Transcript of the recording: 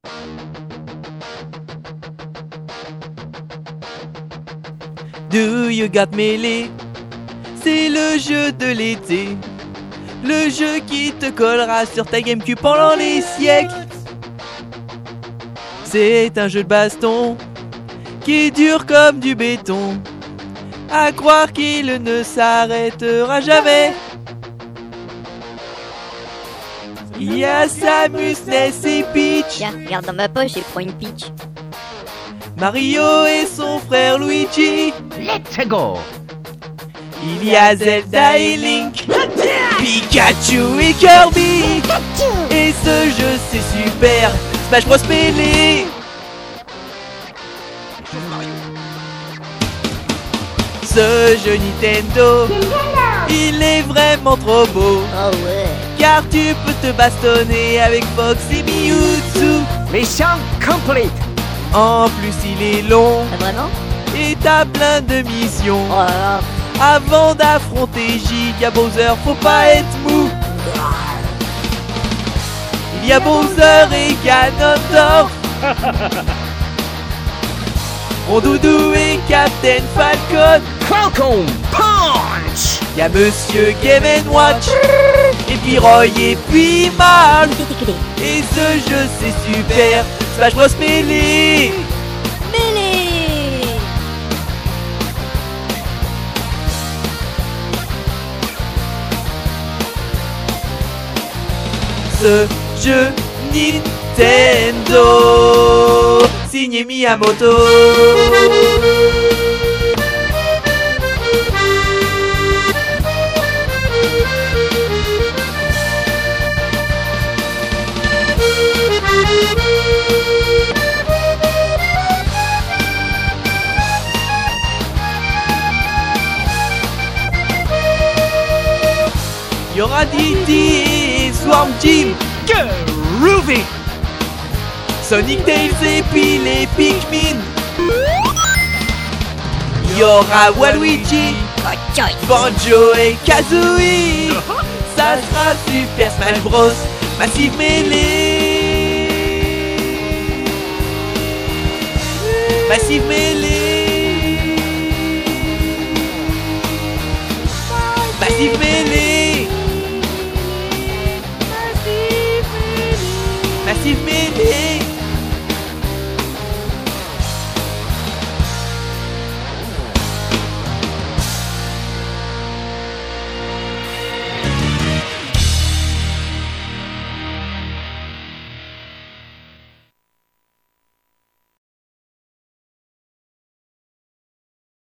Do You Got Melee? C'est le jeu de l'été, le jeu qui te collera sur ta GameCube pendant les siècles. C'est un jeu de baston qui dure comme du béton, à croire qu'il ne s'arrêtera jamais. Il y a Samus, Ness et Peach. Tiens, regarde dans ma poche et prends une Peach. Mario et son frère Luigi. Let's go! Il y a Zelda et Link, Pikachu et Kirby. Et ce jeu c'est super, Smash Bros Melee. Ce jeu Nintendo, il est vraiment trop beau, Oh ouais. car tu peux te bastonner avec Fox et Mewtwo. Mission complete! En plus il est long Ah, vraiment? et t'as plein de missions. Oh là là. Avant d'affronter Giga Bowser, faut pas être mou. Il y a Bowser et Ganondorf, Rondoudou et Captain Falcon. Falcon Punch! Il y a Monsieur Game & Watch, et puis Roy et puis Marl. Et ce jeu c'est super, Smash Bros Melee. Melee. Ce jeu Nintendo, signé Miyamoto. Il y aura Diddy et Swarm Team, Groovy! Sonic, Tails et puis les Pikmin. Il y aura Waluigi, Banjo et Kazooie. Ça sera Super Smash Bros Massive Melee. Massive Melee. Massive Melee. Massive Melee.